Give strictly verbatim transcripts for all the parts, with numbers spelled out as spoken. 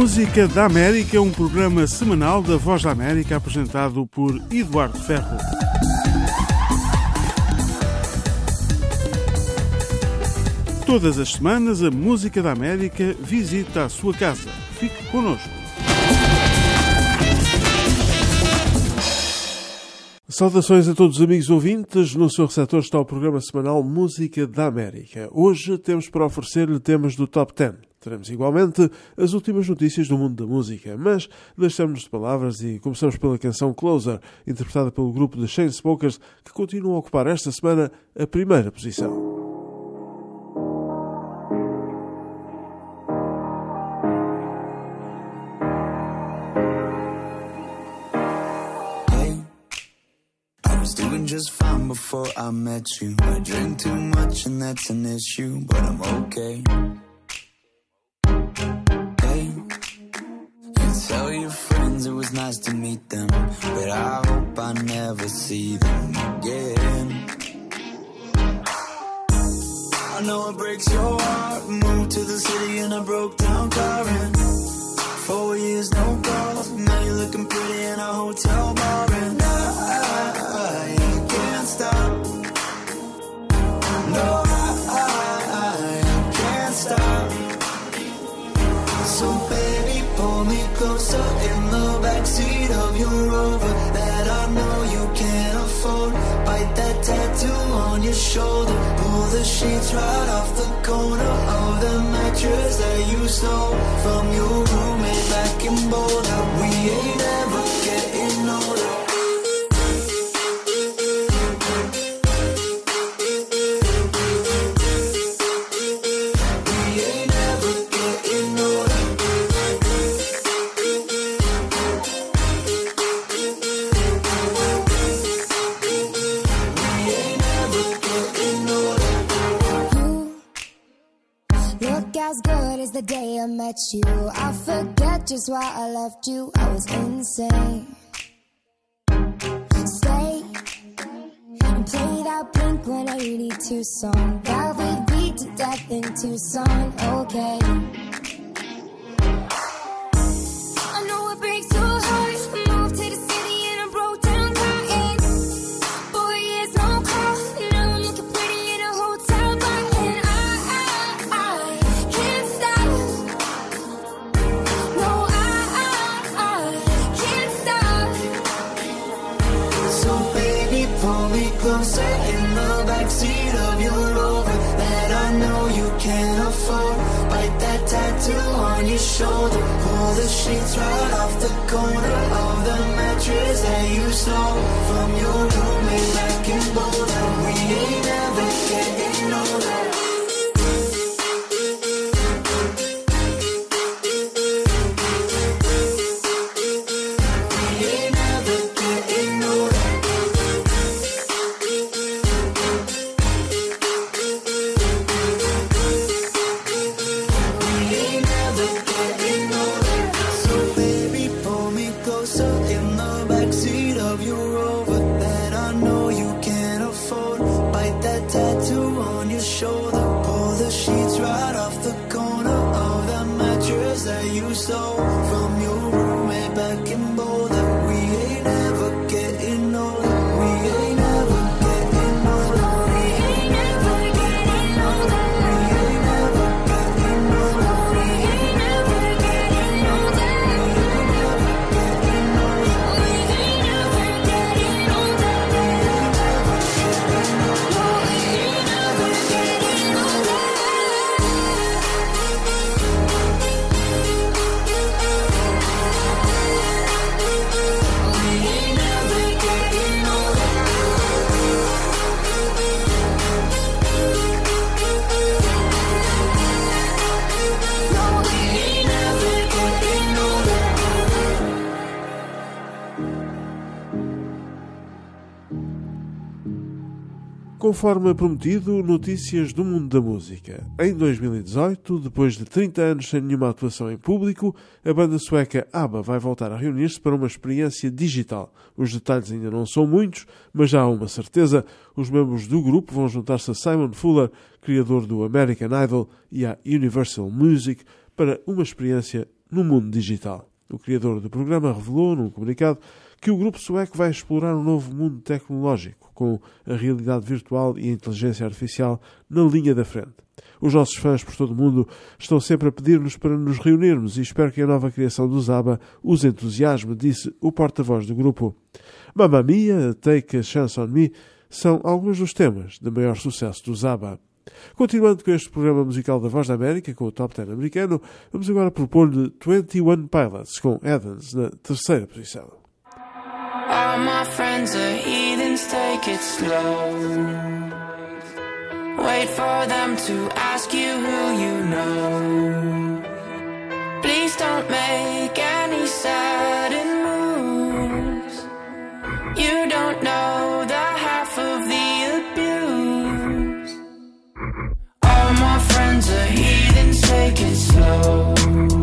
Música da América, um programa semanal da Voz da América apresentado por Eduardo Ferro. Todas as semanas a Música da América visita a sua casa. Fique connosco. Saudações a todos os amigos ouvintes. No seu receptor está o programa semanal Música da América. Hoje temos para oferecer-lhe temas do Top dez. Teremos igualmente as últimas notícias do mundo da música, mas deixamos-nos de palavras e começamos pela canção Closer, interpretada pelo grupo The Chainsmokers, que continua a ocupar esta semana a primeira posição. Just fine before I met you. I drink too much and that's an issue, but I'm okay. Hey, you tell your friends it was nice to meet them, but I hope I never see them again. I know it breaks your heart. Moved to the city in a broke down car and four years no calls. Now you're looking pretty in a hotel bar and I stop. No, I, I, I can't stop. So baby, pull me closer in the backseat of your Rover that I know you can't afford. Bite that tattoo on your shoulder. Pull the sheets right off the corner of the mattress that you stole from your roommate back in Boulder. We ain't ever getting older. The day I met you, I forget just why I left you. I was insane. Stay and play that Blink one eighty-two song that we beat to death in Tucson. Okay. I know it breaks your heart. Moved to the city and I broke down crying. Four years no call. Now I'm looking pretty in a hotel bar and I, I, I can't stop. No, I, I, I can't stop. So baby, pull me closer in the backseat of your Rover that I know you can't afford. Bite that tattoo on your shoulder. Pull the sheets right off the corner of the mattress that you stole from your roommate back in Boulder. We ain't ever getting older. Conforme prometido, notícias do mundo da música. Em dois mil e dezoito, depois de trinta anos sem nenhuma atuação em público, a banda sueca ABBA vai voltar a reunir-se para uma experiência digital. Os detalhes ainda não são muitos, mas já há uma certeza. Os membros do grupo vão juntar-se a Simon Fuller, criador do American Idol, e à Universal Music, para uma experiência no mundo digital. O criador do programa revelou, num comunicado, que o grupo sueco vai explorar um novo mundo tecnológico, com a realidade virtual e a inteligência artificial na linha da frente. Os nossos fãs por todo o mundo estão sempre a pedir-nos para nos reunirmos e espero que a nova criação do ABBA os entusiasme, disse o porta-voz do grupo. Mamma Mia, Take a Chance on Me são alguns dos temas de maior sucesso do ABBA. Continuando com este programa musical da Voz da América, com o Top dez americano, vamos agora propor-lhe twenty one Pilots com Athens na terceira posição. All my friends are heathens, take it slow. Wait for them to ask you who you know. Please don't make any sudden moves. You don't know the half of the abuse. All my friends are heathens, take it slow.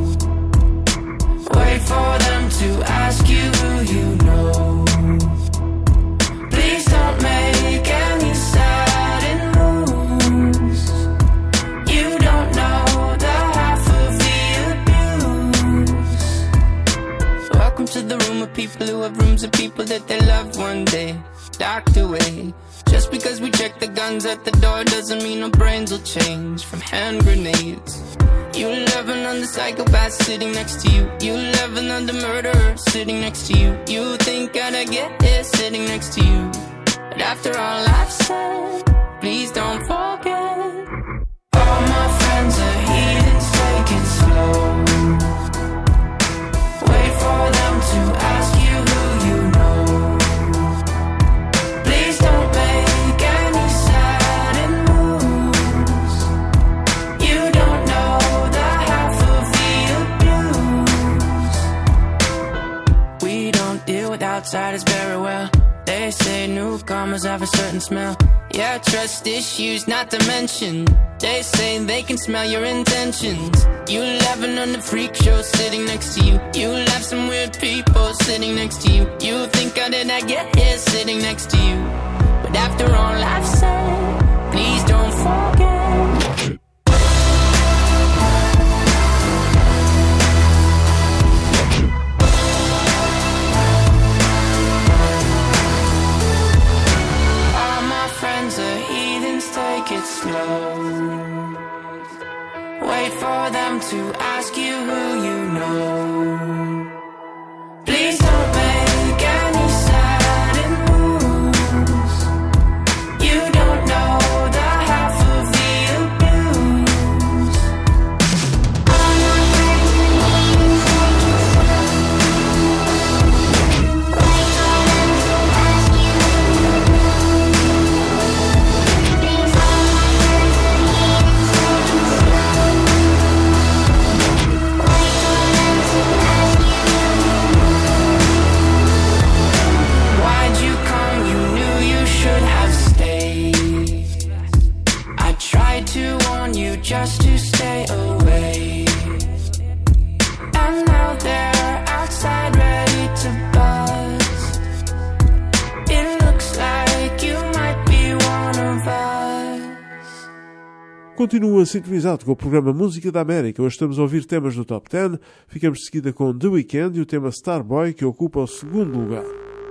Wait for them to ask you who you know. Please don't make any sudden moves. You don't know the half of the abuse. Welcome to the room of people who have rooms of people that they loved one day docked away. Just because we check the guns at the door doesn't mean our brains will change from hand grenades. You laughing on the psychopath sitting next to you. You laughing on the murderer sitting next to you. You think I'd get here sitting next to you. But after all I've said, please don't forget. All my friends are heathens, take it slow. Wait for them to ask you who you know. Please don't make any sudden moves. You don't know the half of the abuse. We don't deal with outsiders very well. They say newcomers have a certain smell. Yeah, trust issues not to mention. They say they can smell your intentions. You laughing on the freak show sitting next to you. You laugh some weird people sitting next to you. You think how did I get here sitting next to you. But after all I've said, please don't forget. Take it slow. Wait for them to ask you who you know. Please don't make any sudden moves. You don't know the half of the abuse. All my friends wait for them to ask you who you just to stay away. And now they're outside ready to buzz. It looks like you might be one of us. Continua sintonizado com o programa Música da América. Hoje estamos a ouvir temas do Top dez. Ficamos de seguida com The Weeknd e o tema Starboy, que ocupa o segundo lugar.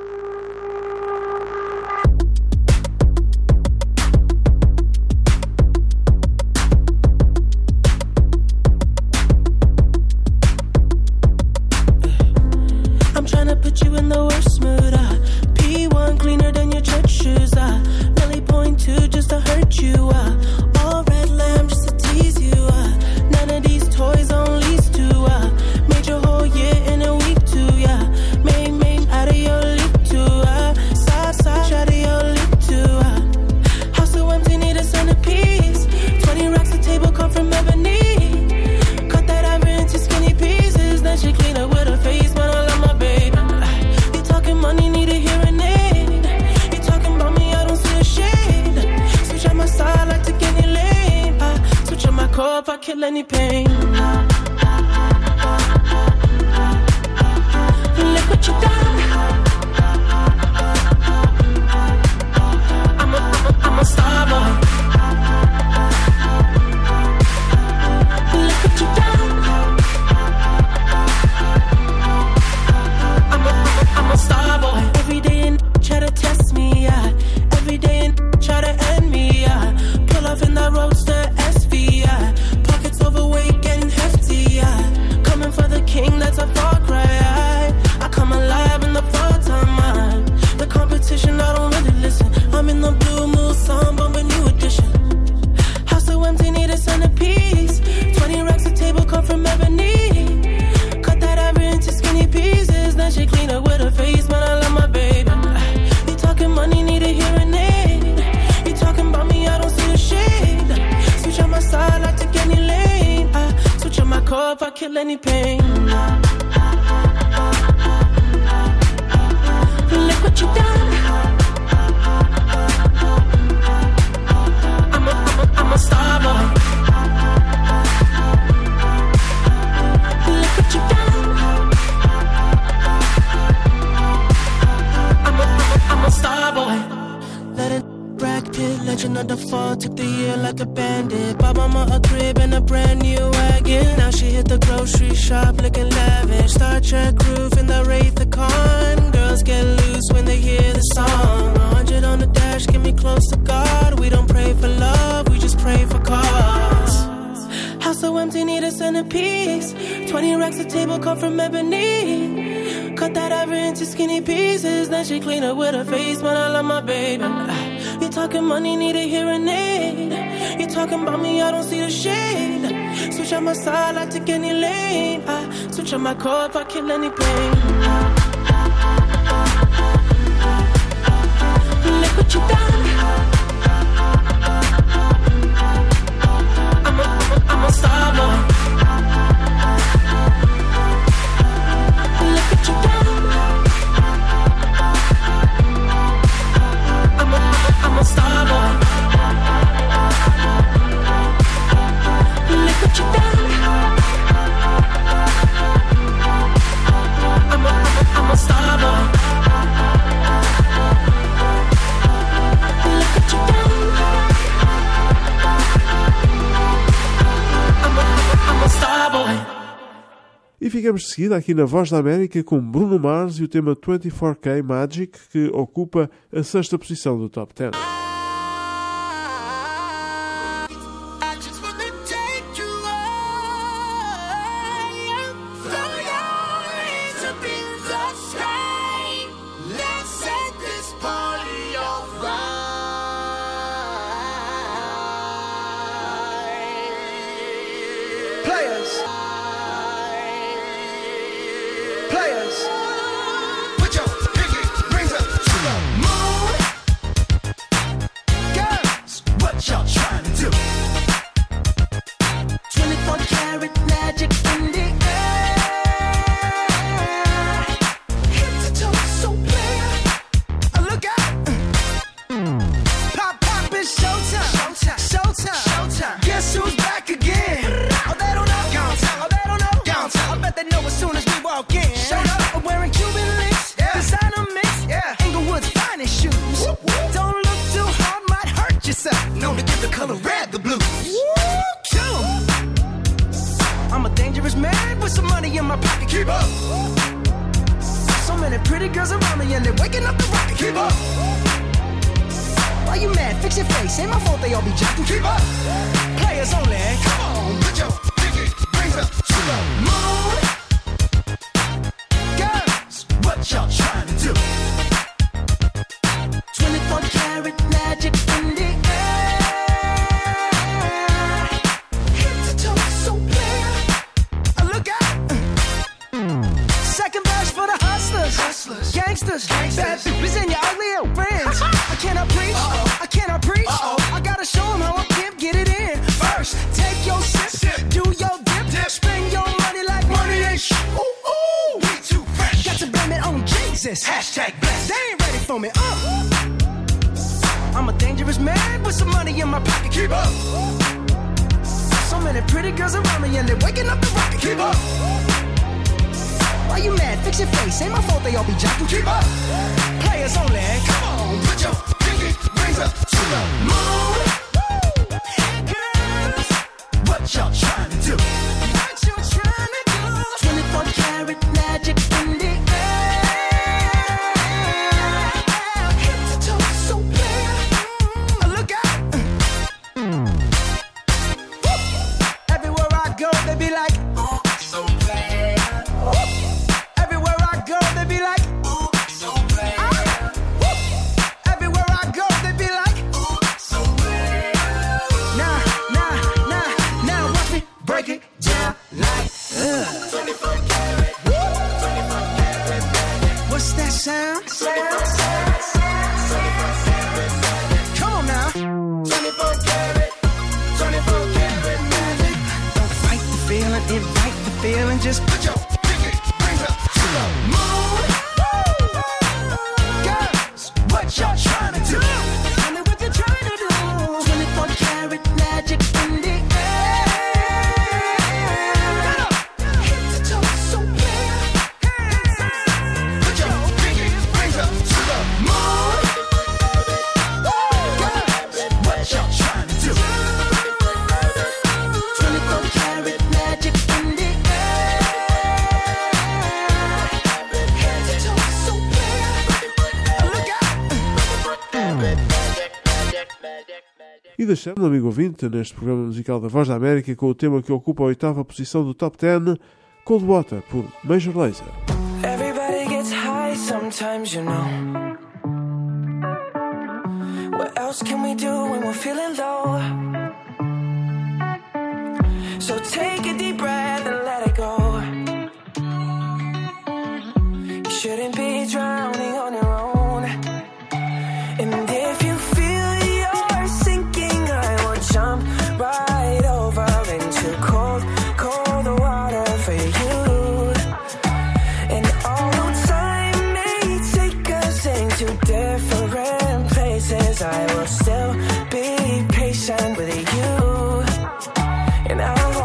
If I kill any pain, look what you done. I'm a, I'm a, I'm a star boy. Look what you done. core if I kill any pain. Look what you done. I'm a, I'm a, I'm a star boy. Look what you done. I'm a, I'm a, I'm a star boy. Let it Brad Pitt, legend of the fall, took the year like a bandit. Bought mama a crib and a brand new wagon. Now she hit the grocery shop looking lavish. Star Trek roof in the Wraith the Con. Girls get loose when they hear the song. A hundred on the dash, get me close to God. We don't pray for love, we just pray for cause. House so empty, need a centerpiece. Twenty racks a table cut from ebony. Cut that ivory into skinny pieces. Then she clean up with her face, man, I love my baby. You talking money, need a hearing aid. You talking about me, I don't see the shade. Switch on my side, I take any lane. I switch on my core if I kill any pain. Look what you done. I'm a, I'm a, I'm a star boy. Look what you done. I'm a, I'm a, I'm a star boy. Look what you done. I'm a, I'm a, I'm a star boy. Look what you done. I'm a, I'm a, I'm a star boy. E ficamos de seguida aqui na Voz da América com Bruno Mars e o tema vinte e quatro K Magic, que ocupa a sexta posição do Top dez. Hashtag blessed. They ain't ready for me. Uh. I'm a dangerous man with some money in my pocket. Keep up. So many pretty girls around me and they're waking up the rocket. Keep up. Why you mad? Fix your face. Ain't my fault they all be jocking. Keep up. Players only. Come on, put your pinky rings up to the moon. Hey girls, what y'all trying to do? What you trying to do? twenty-four karat magic in the feeling, just put your pinky rings up to the moon. Girls, what y'all trying to do? Tell me what you're trying to do. twenty-four karat magic in the air. Head to toe, so clear. Put your pinky rings up to the moon. Girls, what y'all trying to do? twenty-four karat magic in the air. Head to toe, so clear. Look out! E deixamos, amigo ouvinte, neste programa musical da Voz da América com o tema que ocupa a oitava posição do Top dez, Cold Water, por Major Lazer. Everybody gets high sometimes, you know. What else can we do when we're feeling low? So take a deep breath and let it go. You shouldn't be drowning on your own. And if you feel you're sinking, I will jump right over into cold, cold water for you. And although time may take us into different places, I will still be patient with you. And I